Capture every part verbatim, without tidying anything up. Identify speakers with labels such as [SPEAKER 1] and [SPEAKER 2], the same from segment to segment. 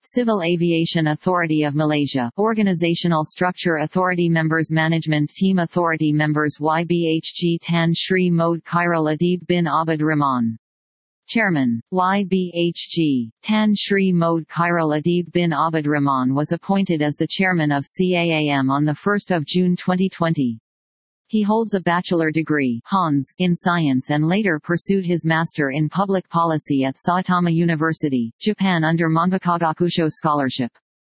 [SPEAKER 1] Civil Aviation Authority of Malaysia, Organizational Structure Authority Members Management Team Authority Members Y B H G Tan Sri Mohd Khairul Adib bin Abid Rahman. Chairman, Y B H G, Tan Sri Mohd Khairul Adib bin Abid Rahman was appointed as the chairman of C A A M on the first of June twenty twenty. He holds a bachelor degree Hons in science and later pursued his master in public policy at Saitama University, Japan under Manpakagakusho scholarship.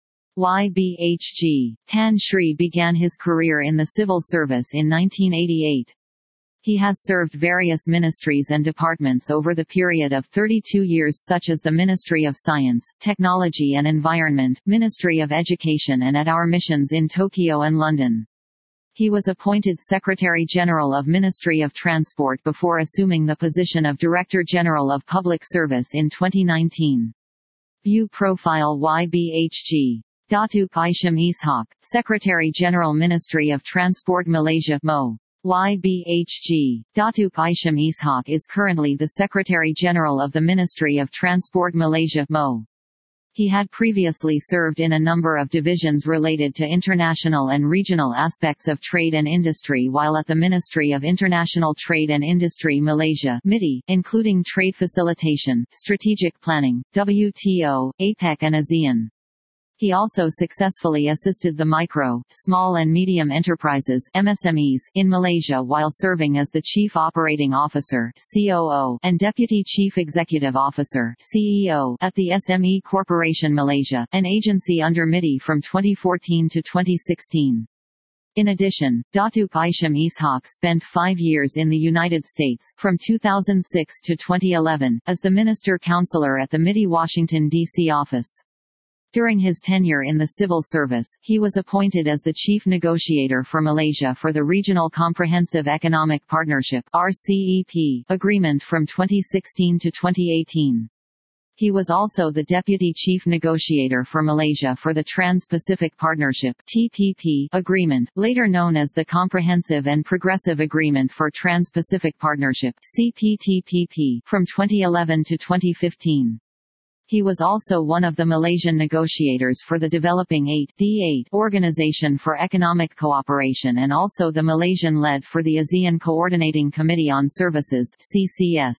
[SPEAKER 1] Y B H G, Tan Sri began his career in the civil service in nineteen eighty-eight. He has served various ministries and departments over the period of thirty-two years, such as the Ministry of Science, Technology and Environment, Ministry of Education, and at our missions in Tokyo and London. He was appointed Secretary-General of Ministry of Transport before assuming the position of Director-General of Public Service in twenty nineteen. View profile Y B H G. Datuk Isham Ishak, Secretary-General Ministry of Transport Malaysia M O. Y B H G. Datuk Isham Ishak is currently the Secretary-General of the Ministry of Transport Malaysia M O. He had previously served in a number of divisions related to international and regional aspects of trade and industry while at the Ministry of International Trade and Industry Malaysia M I T I, including trade facilitation, strategic planning, W T O, APEC and ASEAN. He also successfully assisted the micro, small and medium enterprises (M S M Es) in Malaysia while serving as the Chief Operating Officer (C O O) and Deputy Chief Executive Officer (C E O) at the S M E Corporation Malaysia, an agency under M I T I from twenty fourteen to twenty sixteen. In addition, Datuk Isham Ishak spent five years in the United States, from two thousand six to twenty eleven, as the Minister Counselor at the M I T I Washington, D C office. During his tenure in the civil service, he was appointed as the chief negotiator for Malaysia for the Regional Comprehensive Economic Partnership (R C E P) agreement from twenty sixteen to twenty eighteen. He was also the deputy chief negotiator for Malaysia for the Trans-Pacific Partnership (T P P) agreement, later known as the Comprehensive and Progressive Agreement for Trans-Pacific Partnership (C P T P P) from twenty eleven to twenty fifteen. He was also one of the Malaysian negotiators for the Developing eight D eight Organization for Economic Cooperation and also the Malaysian lead for the ASEAN Coordinating Committee on Services (C C S).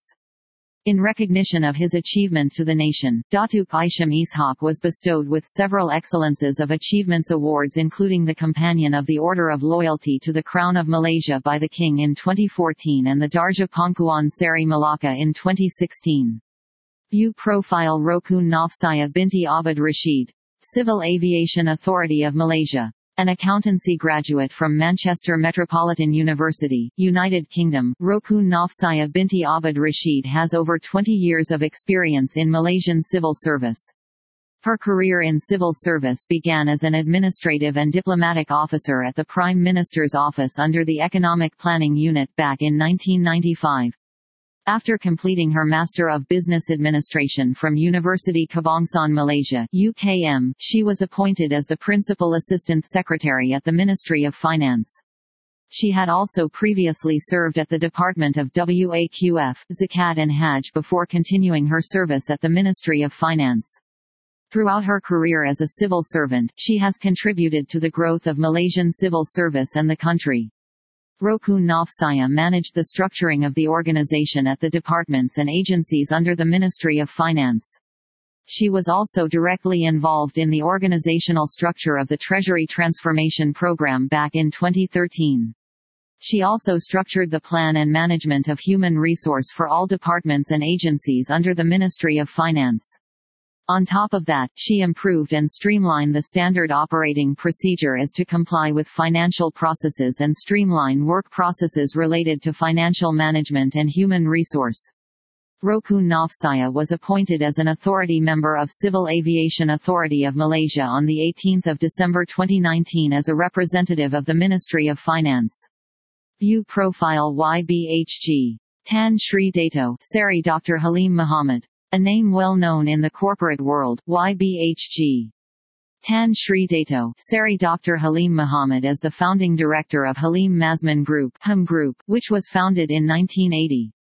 [SPEAKER 1] In recognition of his achievement to the nation, Datuk Isham Ishak was bestowed with several Excellences of Achievements awards, including the Companion of the Order of Loyalty to the Crown of Malaysia by the King in twenty fourteen and the Darjah Pangkuan Seri Malacca in twenty sixteen. View profile Rokun Nafsaya binti Abid Rashid. Civil Aviation Authority of Malaysia. An accountancy graduate from Manchester Metropolitan University, United Kingdom, Rokun Nafsaya binti Abid Rashid has over twenty years of experience in Malaysian civil service. Her career in civil service began as an administrative and diplomatic officer at the Prime Minister's office under the Economic Planning Unit back in nineteen ninety-five. After completing her Master of Business Administration from University Kebangsaan Malaysia (U K M), she was appointed as the Principal Assistant Secretary at the Ministry of Finance. She had also previously served at the Department of W A Q F, Zakat and Hajj before continuing her service at the Ministry of Finance. Throughout her career as a civil servant, she has contributed to the growth of Malaysian civil service and the country. Rokun Nafsaya managed the structuring of the organization at the departments and agencies under the Ministry of Finance. She was also directly involved in the organizational structure of the Treasury Transformation Program back in twenty thirteen. She also structured the plan and management of human resource for all departments and agencies under the Ministry of Finance. On top of that, she improved and streamlined the standard operating procedure as to comply with financial processes and streamline work processes related to financial management and human resource. Rokun Nafsaya was appointed as an authority member of Civil Aviation Authority of Malaysia on the eighteenth of December twenty nineteen as a representative of the Ministry of Finance. View profile Y B H G. Tan Sri Dato' Seri Doctor Halim Muhammad. A name well known in the corporate world, Y B H G. Tan Sri Dato' Seri Doctor Halim Muhammad is the founding director of Halim Mazmun Group, H U M Group, which was founded in nineteen eighty.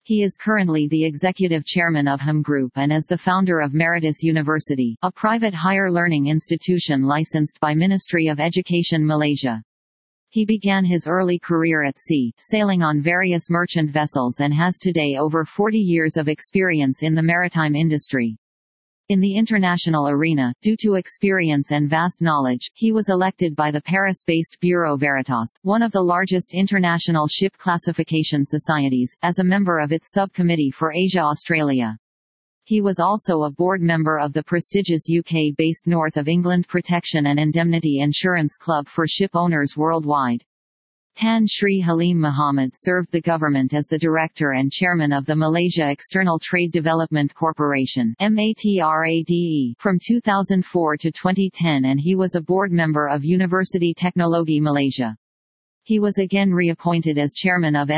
[SPEAKER 1] He is currently the executive chairman of Hum Group and is the founder of Meritus University, a private higher learning institution licensed by Ministry of Education Malaysia. He began his early career at sea, sailing on various merchant vessels and has today over forty years of experience in the maritime industry. In the international arena, due to experience and vast knowledge, he was elected by the Paris-based Bureau Veritas, one of the largest international ship classification societies, as a member of its subcommittee for Asia-Australia. He was also a board member of the prestigious U K-based North of England Protection and Indemnity Insurance Club for ship owners worldwide. Tan Sri Halim Mohamad served the government as the director and chairman of the Malaysia External Trade Development Corporation (MATRADE) from two thousand four to twenty ten, and he was a board member of University Teknologi Malaysia. He was again reappointed as chairman of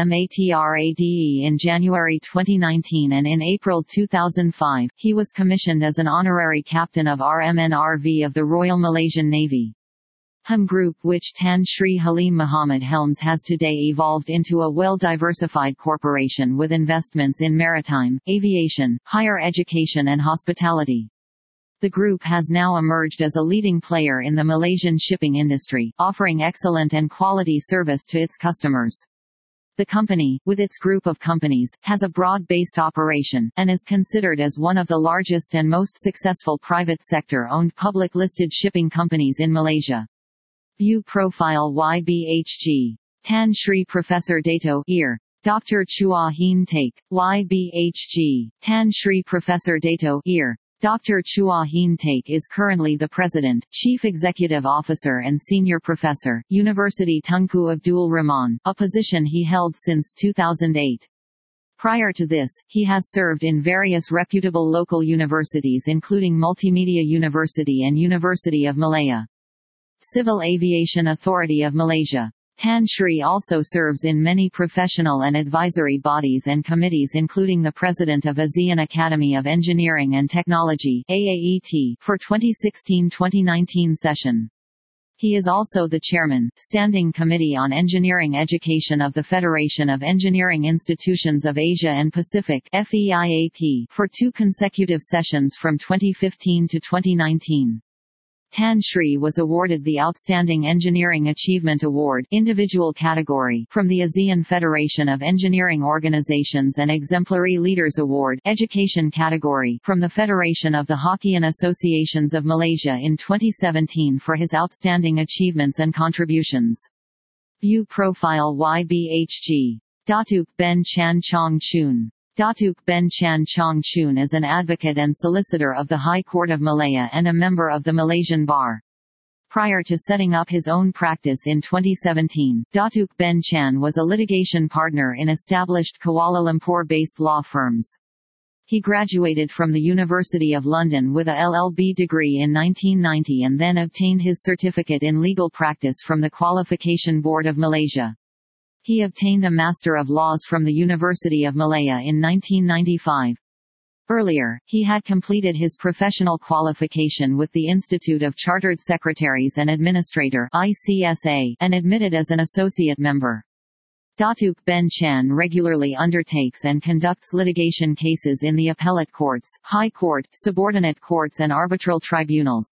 [SPEAKER 1] MATRADE in January twenty nineteen, and in April two thousand five, he was commissioned as an honorary captain of R M N R V of the Royal Malaysian Navy. Hum Group, which Tan Sri Halim Mohamad helms, has today evolved into a well-diversified corporation with investments in maritime, aviation, higher education and hospitality. The group has now emerged as a leading player in the Malaysian shipping industry, offering excellent and quality service to its customers. The company, with its group of companies, has a broad-based operation, and is considered as one of the largest and most successful private sector-owned public-listed shipping companies in Malaysia. View profile Y B H G. Tan Sri Professor Dato Ir. Doctor Chua Heen Take. Y B H G. Tan Sri Professor Dato Ir. Doctor Chua Heen Take is currently the President, Chief Executive Officer and Senior Professor, University Tunku Abdul Rahman, a position he held since two thousand eight. Prior to this, he has served in various reputable local universities including Multimedia University and University of Malaya. Civil Aviation Authority of Malaysia. Tan Sri also serves in many professional and advisory bodies and committees including the President of ASEAN Academy of Engineering and Technology (A A E T) for twenty sixteen twenty nineteen session. He is also the Chairman, Standing Committee on Engineering Education of the Federation of Engineering Institutions of Asia and Pacific (F E I A P) for two consecutive sessions from twenty fifteen to twenty nineteen. Tan Sri was awarded the Outstanding Engineering Achievement Award individual category from the ASEAN Federation of Engineering Organizations and Exemplary Leaders Award education category from the Federation of the Hokkien Associations of Malaysia in twenty seventeen for his outstanding achievements and contributions. View profile Y B H G. Datuk Ben Chan Chong Chun. Datuk Ben Chan Chong Chun is an advocate and solicitor of the High Court of Malaya and a member of the Malaysian Bar. Prior to setting up his own practice in twenty seventeen, Datuk Ben Chan was a litigation partner in established Kuala Lumpur-based law firms. He graduated from the University of London with a L L B degree in nineteen ninety and then obtained his certificate in legal practice from the Qualification Board of Malaysia. He obtained a Master of Laws from the University of Malaya in nineteen ninety-five. Earlier, he had completed his professional qualification with the Institute of Chartered Secretaries and Administrator (I C S A) and admitted as an associate member. Datuk Ben Chan regularly undertakes and conducts litigation cases in the appellate courts, high court, subordinate courts and arbitral tribunals.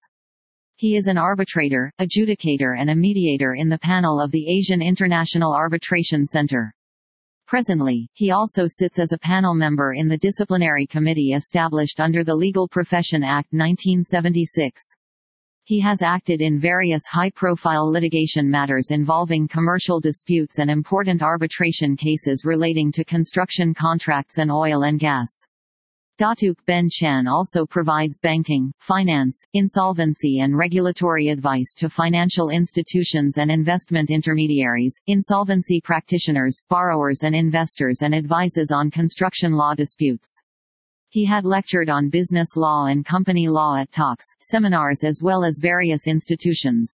[SPEAKER 1] He is an arbitrator, adjudicator and a mediator in the panel of the Asian International Arbitration Center. Presently, he also sits as a panel member in the disciplinary committee established under the Legal Profession Act nineteen seventy-six. He has acted in various high-profile litigation matters involving commercial disputes and important arbitration cases relating to construction contracts and oil and gas. Datuk Ben Chan also provides banking, finance, insolvency and regulatory advice to financial institutions and investment intermediaries, insolvency practitioners, borrowers and investors, and advises on construction law disputes. He had lectured on business law and company law at talks, seminars as well as various institutions.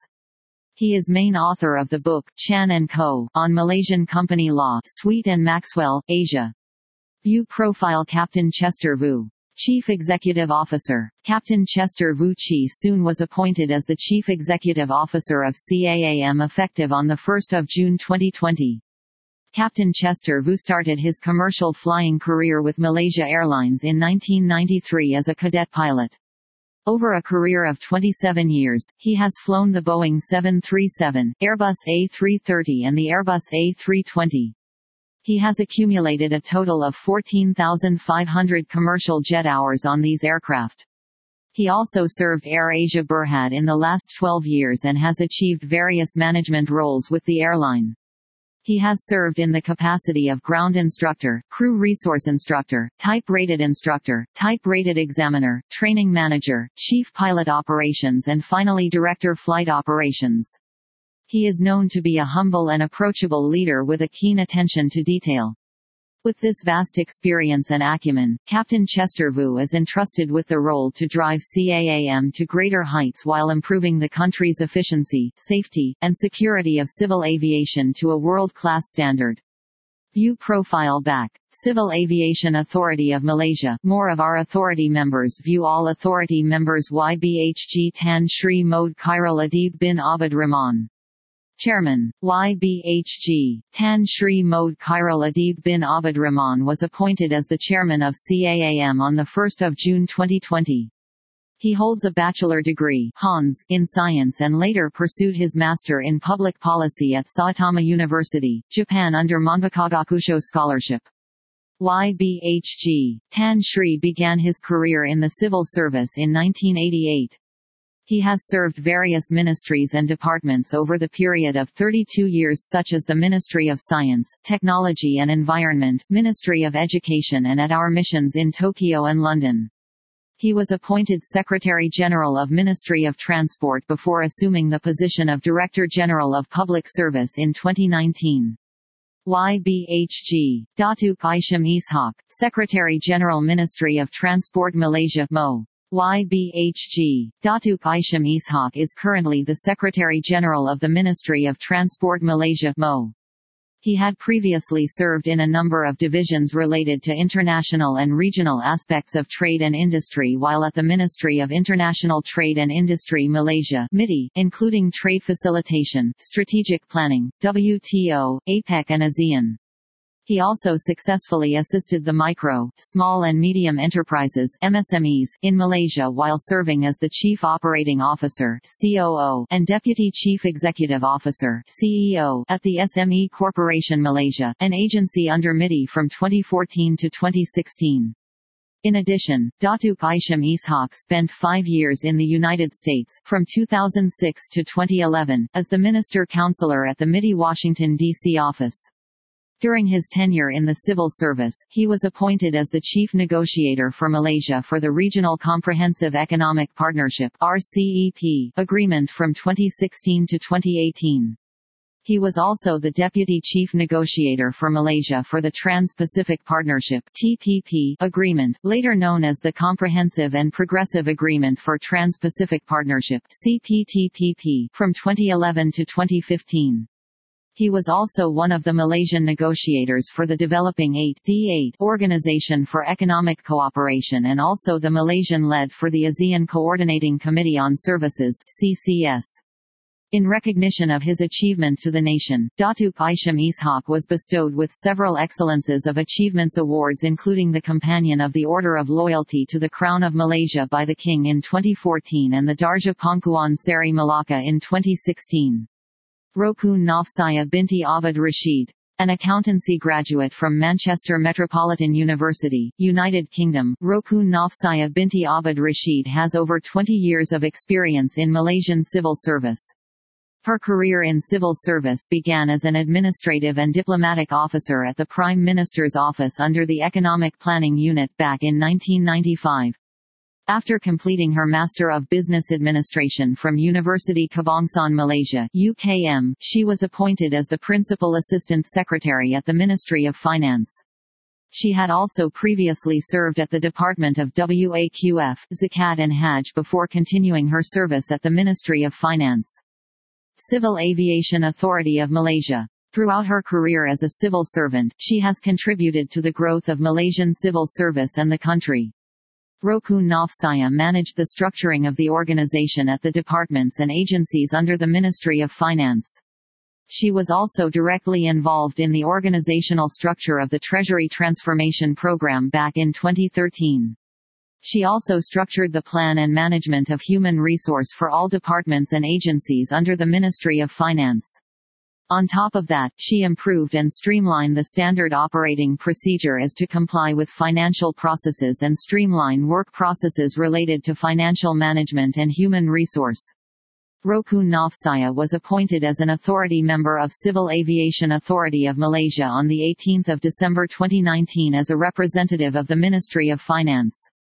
[SPEAKER 1] He is main author of the book, Chan and Co. on Malaysian Company Law, Sweet and Maxwell, Asia. View profile Captain Chester Vu. Chief Executive Officer. Captain Chester Vu Chi soon was appointed as the Chief Executive Officer of C A A M effective on the first of June twenty twenty. Captain Chester Vu started his commercial flying career with Malaysia Airlines in nineteen ninety-three as a cadet pilot. Over a career of twenty-seven years, he has flown the Boeing seven thirty-seven, Airbus A three thirty and the Airbus A three twenty. He has accumulated a total of fourteen thousand five hundred commercial jet hours on these aircraft. He also served AirAsia Berhad in the last twelve years and has achieved various management roles with the airline. He has served in the capacity of ground instructor, crew resource instructor, type-rated instructor, type-rated examiner, training manager, chief pilot operations and finally director flight operations. He is known to be a humble and approachable leader with a keen attention to detail. With this vast experience and acumen, Captain Chester Vu is entrusted with the role to drive C A A M to greater heights while improving the country's efficiency, safety, and security of civil aviation to a world-class standard. View profile back. Civil Aviation Authority of Malaysia. More of our authority members. View all authority members. Y B H G Tan Sri Mohd Khairul Adib bin Abid Rahman. Chairman, Y B H G, Tan Sri Mohd Khairul Adib bin Abid Rahman was appointed as the chairman of C A A M on the first of June twenty twenty. He holds a bachelor degree Hons in science and later pursued his master in public policy at Saitama University, Japan under Monbukagakusho scholarship. Y B H G, Tan Sri began his career in the civil service in nineteen eighty-eight. He has served various ministries and departments over the period of thirty-two years such as the Ministry of Science, Technology and Environment, Ministry of Education and at our missions in Tokyo and London. He was appointed Secretary-General of Ministry of Transport before assuming the position of Director-General of Public Service in twenty nineteen. Y B H G, Datuk Isham Ishaq, Secretary-General Ministry of Transport Malaysia M O. Y B H G, Datuk Isham Ishaq is currently the Secretary-General of the Ministry of Transport Malaysia M O. He had previously served in a number of divisions related to international and regional aspects of trade and industry while at the Ministry of International Trade and Industry Malaysia M I T I, including trade facilitation, strategic planning, W T O, APEC and ASEAN. He also successfully assisted the micro, small and medium enterprises (M S M Es) in Malaysia while serving as the Chief Operating Officer (C O O) and Deputy Chief Executive Officer (C E O) at the S M E Corporation Malaysia, an agency under M I T I from twenty fourteen to twenty sixteen. In addition, Datuk Isham Ishaq spent five years in the United States, from two thousand six to twenty eleven, as the Minister Counselor at the M I T I Washington, D C office. During his tenure in the civil service, he was appointed as the chief negotiator for Malaysia for the Regional Comprehensive Economic Partnership (R C E P) agreement from twenty sixteen to twenty eighteen. He was also the deputy chief negotiator for Malaysia for the Trans-Pacific Partnership (T P P) agreement, later known as the Comprehensive and Progressive Agreement for Trans-Pacific Partnership (C P T P P) from twenty eleven to twenty fifteen. He was also one of the Malaysian negotiators for the Developing eight D eight Organization for Economic Cooperation and also the Malaysian lead for the ASEAN Coordinating Committee on Services (C C S). In recognition of his achievement to the nation, Datuk Isham Ishaq was bestowed with several Excellences of Achievements awards including the Companion of the Order of Loyalty to the Crown of Malaysia by the King in twenty fourteen and the Darjah Pangkuan Seri Malacca in twenty sixteen. Rokun Nafsaya binti Abid Rashid. An accountancy graduate from Manchester Metropolitan University, United Kingdom, Rokun Nafsaya binti Abid Rashid has over twenty years of experience in Malaysian civil service. Her career in civil service began as an administrative and diplomatic officer at the Prime Minister's office under the Economic Planning Unit back in nineteen ninety-five. After completing her Master of Business Administration from University Kebangsaan Malaysia (U K M), she was appointed as the Principal Assistant Secretary at the Ministry of Finance. She had also previously served at the Department of W A Q F, Zakat and Hajj before continuing her service at the Ministry of Finance. Civil Aviation Authority of Malaysia. Throughout her career as a civil servant, she has contributed to the growth of Malaysian civil service and the country. Rokun Nafsaya managed the structuring of the organization at the departments and agencies under the Ministry of Finance. She was also directly involved in the organizational structure of the Treasury Transformation Program back in twenty thirteen. She also structured the plan and management of human resource for all departments and agencies under the Ministry of Finance. On top of that, she improved and streamlined the standard operating procedure as to comply with financial processes and streamline work processes related to financial management and human resource. Rokun Nafsaya was appointed as an authority member of Civil Aviation Authority of Malaysia on the eighteenth of December twenty nineteen as a representative of the Ministry of Finance.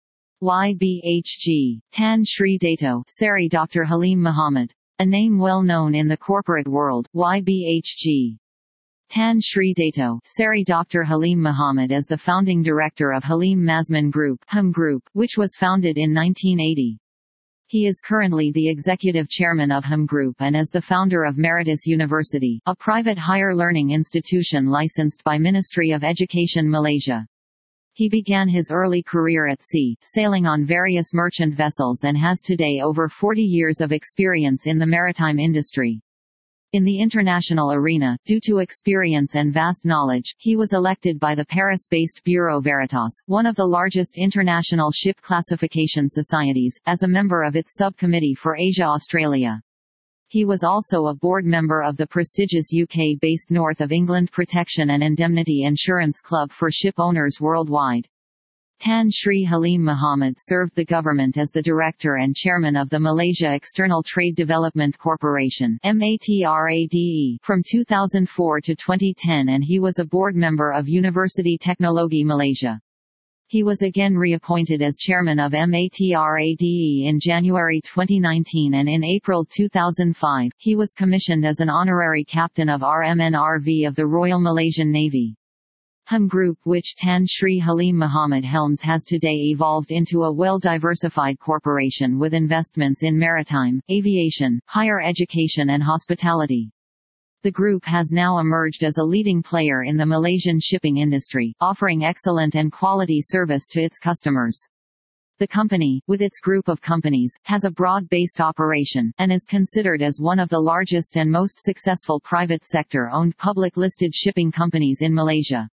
[SPEAKER 1] Y B H G. Tan Sri Dato Seri Doctor Halim Muhammad. A name well known in the corporate world, Y B H G. Tan Sri Dato Seri Doctor Halim Muhammad is the founding director of Halim Mazmun Group, H M Group, which was founded in nineteen eighty. He is currently the executive chairman of H M Group and is the founder of Meritus University, a private higher learning institution licensed by Ministry of Education Malaysia. He began his early career at sea, sailing on various merchant vessels and has today over forty years of experience in the maritime industry. In the international arena, due to experience and vast knowledge, he was elected by the Paris-based Bureau Veritas, one of the largest international ship classification societies, as a member of its subcommittee for Asia-Australia. He was also a board member of the prestigious U K-based North of England Protection and Indemnity Insurance Club for Ship Owners Worldwide. Tan Sri Halim Muhammad served the government as the director and chairman of the Malaysia External Trade Development Corporation (M A T R A D E) from two thousand four to twenty ten, and he was a board member of University Teknologi Malaysia. He was again reappointed as chairman of M A T R A D E in January twenty nineteen, and in April two thousand five, he was commissioned as an honorary captain of R M N R V of the Royal Malaysian Navy. H M Group, which Tan Sri Halim Muhammad helms, has today evolved into a well-diversified corporation with investments in maritime, aviation, higher education and hospitality. The group has now emerged as a leading player in the Malaysian shipping industry, offering excellent and quality service to its customers. The company, with its group of companies, has a broad-based operation, and is considered as one of the largest and most successful private sector-owned public-listed shipping companies in Malaysia.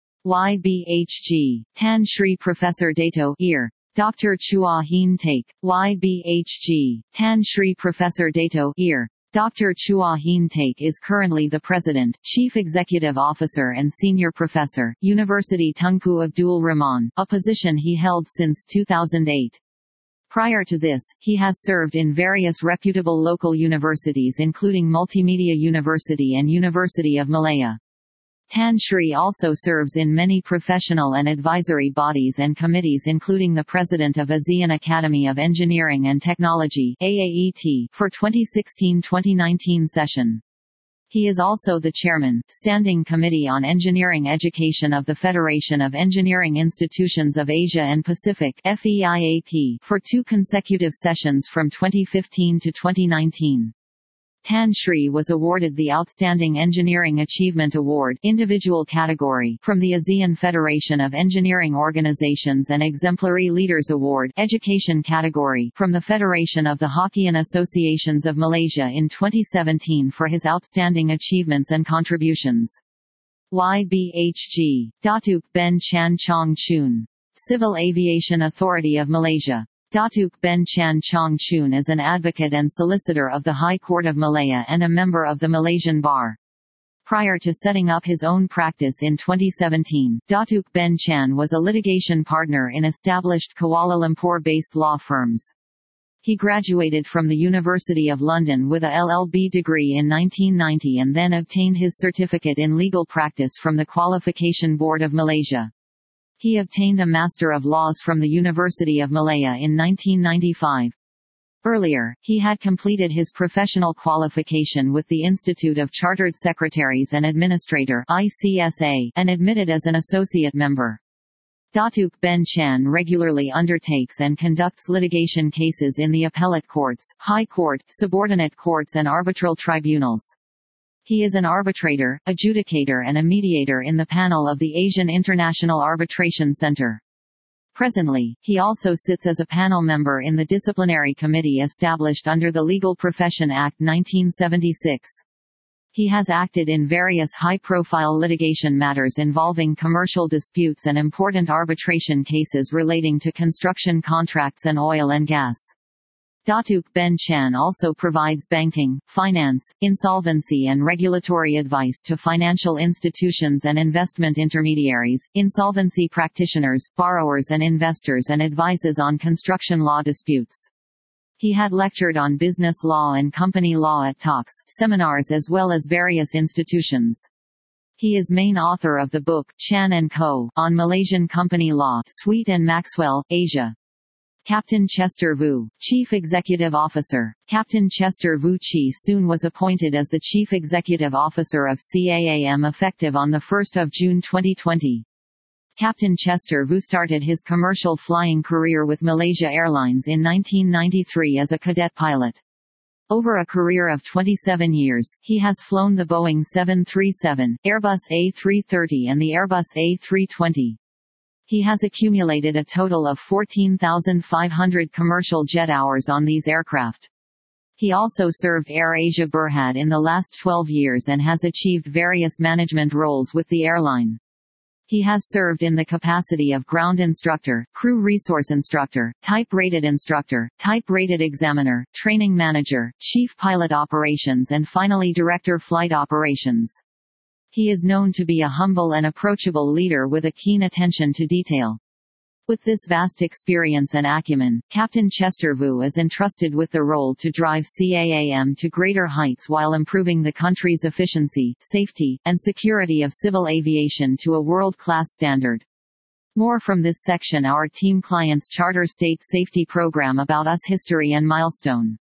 [SPEAKER 1] Y B H G. Tan Sri Professor Dato Ir. Doctor Chua Heen Take. Y B H G. Tan Sri Professor Dato Ir. Doctor Chua Heen Take is currently the President, Chief Executive Officer and Senior Professor, University Tunku Abdul Rahman, a position he held since two thousand eight. Prior to this, he has served in various reputable local universities including Multimedia University and University of Malaya. Tan Sri also serves in many professional and advisory bodies and committees including the President of ASEAN Academy of Engineering and Technology (A A E T) for twenty sixteen twenty nineteen session. He is also the Chairman, Standing Committee on Engineering Education of the Federation of Engineering Institutions of Asia and Pacific (F E I A P) for two consecutive sessions from twenty fifteen to twenty nineteen. Tan Sri was awarded the Outstanding Engineering Achievement Award individual category from the ASEAN Federation of Engineering Organizations and Exemplary Leaders Award education category from the Federation of the Hokkien Associations of Malaysia in twenty seventeen for his outstanding achievements and contributions. Y B H G. Datuk Ben Chan Chong Chun. Civil Aviation Authority of Malaysia. Datuk Ben Chan Chong Chun is an advocate and solicitor of the High Court of Malaya and a member of the Malaysian Bar. Prior to setting up his own practice in twenty seventeen, Datuk Ben Chan was a litigation partner in established Kuala Lumpur-based law firms. He graduated from the University of London with a L L B degree in nineteen ninety and then obtained his certificate in legal practice from the Qualification Board of Malaysia. He obtained a Master of Laws from the University of Malaya in nineteen ninety-five. Earlier, he had completed his professional qualification with the Institute of Chartered Secretaries and Administrator (I C S A) and admitted as an associate member. Datuk Ben Chan regularly undertakes and conducts litigation cases in the appellate courts, high court, subordinate courts and arbitral tribunals. He is an arbitrator, adjudicator and a mediator in the panel of the Asian International Arbitration Center. Presently, he also sits as a panel member in the disciplinary committee established under the Legal Profession Act nineteen seventy-six. He has acted in various high-profile litigation matters involving commercial disputes and important arbitration cases relating to construction contracts and oil and gas. Datuk Ben Chan also provides banking, finance, insolvency and regulatory advice to financial institutions and investment intermediaries, insolvency practitioners, borrowers and investors, and advises on construction law disputes. He had lectured on business law and company law at talks, seminars as well as various institutions. He is main author of the book, Chan and Co., on Malaysian Company Law, Sweet and Maxwell, Asia. Captain Chester Vu, Chief Executive Officer. Captain Chester Vu Chi soon was appointed as the Chief Executive Officer of C A A M effective on the first of June twenty twenty. Captain Chester Vu started his commercial flying career with Malaysia Airlines in nineteen ninety-three as a cadet pilot. Over a career of twenty-seven years, he has flown the Boeing seven thirty-seven, Airbus A three thirty and the Airbus A three twenty. He has accumulated a total of fourteen thousand five hundred commercial jet hours on these aircraft. He also served Air Asia Berhad in the last twelve years and has achieved various management roles with the airline. He has served in the capacity of ground instructor, crew resource instructor, type-rated instructor, type-rated examiner, training manager, chief pilot operations and finally director flight operations. He is known to be a humble and approachable leader with a keen attention to detail. With this vast experience and acumen, Captain Chester Vu is entrusted with the role to drive C A A M to greater heights while improving the country's efficiency, safety, and security of civil aviation to a world-class standard. More from this section: our team clients Charter State Safety Program, About Us, History and Milestone.